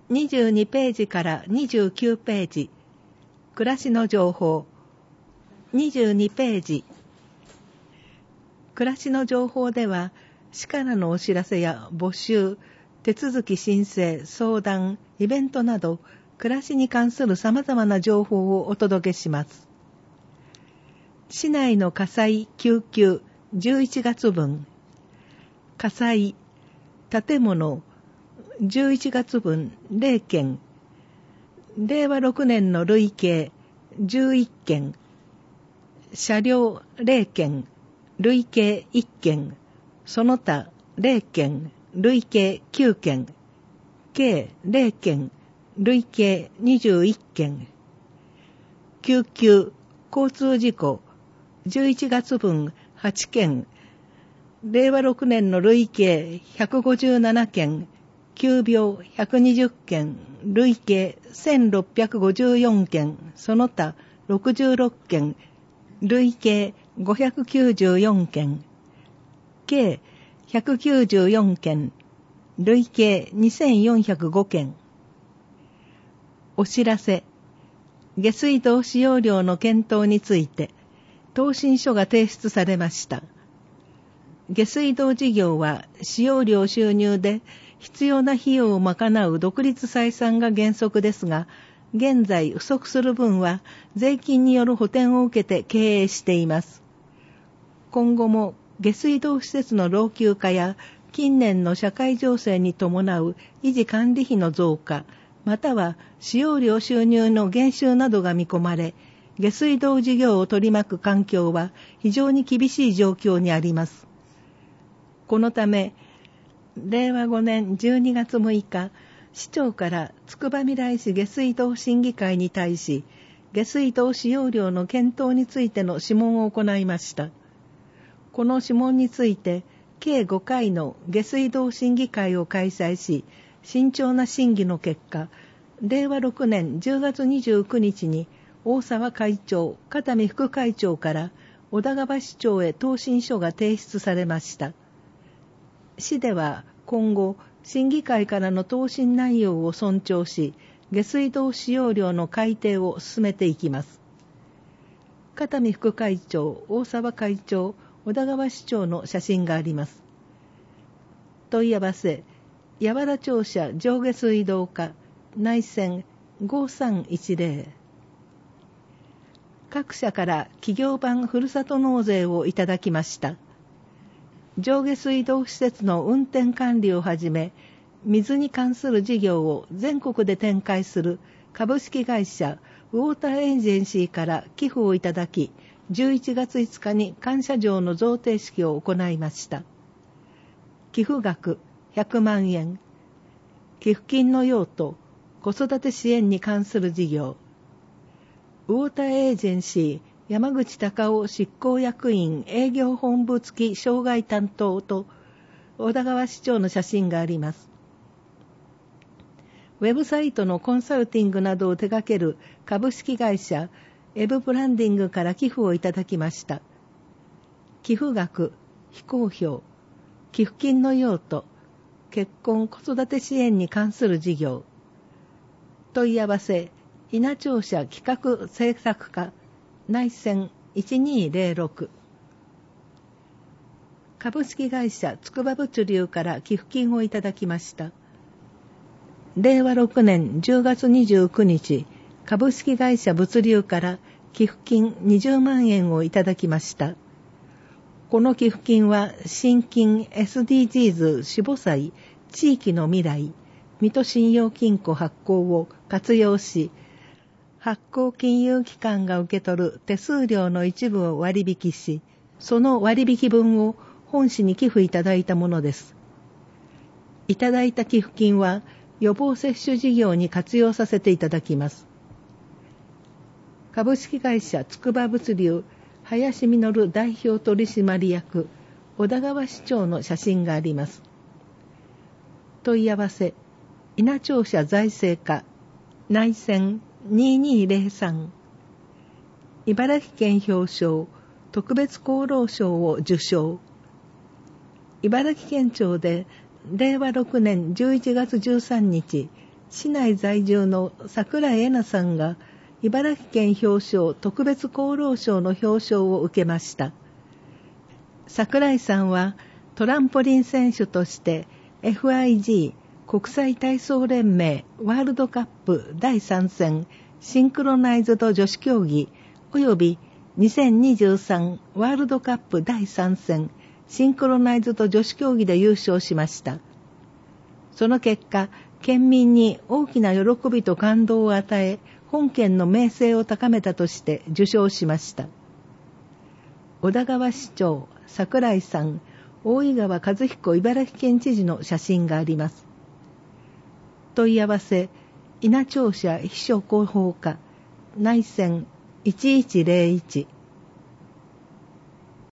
22ページから29ページ、暮らしの情報。22ページ。暮らしの情報では、市からのお知らせや募集、手続き申請、相談、イベントなど、暮らしに関する様々な情報をお届けします。市内の火災救急11月分、火災、建物11月分0件、令和6年の累計11件、車両0件、累計1件、その他0件、累計9件、計0件、累計21件、救急、交通事故、11月分8件、令和6年の累計157件、急病120件、累計1654件、その他66件、累計594件、計194件、累計2405件。お知らせ。下水道使用料の検討について、答申書が提出されました。下水道事業は使用料収入で必要な費用を賄う独立採算が原則ですが、現在不足する分は税金による補填を受けて経営しています。今後も下水道施設の老朽化や近年の社会情勢に伴う維持管理費の増加、または使用料収入の減収などが見込まれ、下水道事業を取り巻く環境は非常に厳しい状況にあります。このため、令和5年12月6日、市長からつくばみらい市下水道審議会に対し、下水道使用料の検討についての諮問を行いました。この諮問について、計5回の下水道審議会を開催し、慎重な審議の結果、令和6年10月29日に大沢会長、片見副会長から小田川市長へ答申書が提出されました。市では今後、審議会からの答申内容を尊重し、下水道使用料の改定を進めていきます。片見副会長、大沢会長、小田川市長の写真があります。問い合わせ、八幡庁舎上下水道課、内線5310。各社から企業版ふるさと納税をいただきました。上下水道施設の運転管理をはじめ、水に関する事業を全国で展開する株式会社ウォーターエージェンシーから寄付をいただき、11月5日に感謝状の贈呈式を行いました。寄付額100万円。寄付金の用途、子育て支援に関する事業。ウォーターエージェンシー山口隆夫執行役員営業本部付き障害担当と小田川市長の写真があります。ウェブサイトのコンサルティングなどを手掛ける株式会社エブブランディングから寄付をいただきました。寄付額、非公表。寄付金の用途、結婚子育て支援に関する事業。問い合わせ、稲庁舎企画制作課、内線1206。株式会社つくば物流から寄付金をいただきました。令和6年10月29日、株式会社物流から寄付金20万円をいただきました。この寄付金は新金 SDGs 四母祭地域の未来水戸信用金庫発行を活用し、発行金融機関が受け取る手数料の一部を割引し、その割引分を本市に寄付いただいたものです。いただいた寄付金は予防接種事業に活用させていただきます。株式会社つくば物流林実代表取締役小田川市長の写真があります。問い合わせ、稲庁舎財政課、内線2203。茨城県表彰、特別功労賞を受賞。茨城県庁で令和6年11月13日、 市内在住の桜井恵那さんが茨城県表彰特別功労賞の表彰を受けました。桜井さんはトランポリン選手として FIG 国際体操連盟ワールドカップ第3戦シンクロナイズド女子競技及び2023ワールドカップ第3戦シンクロナイズド女子競技で優勝しました。その結果、県民に大きな喜びと感動を与え、本県の名声を高めたとして受賞しました。小田川市長、桜井さん、大井川和彦茨城県知事の写真があります。問い合わせ、稲庁舎秘書広報課、内線1101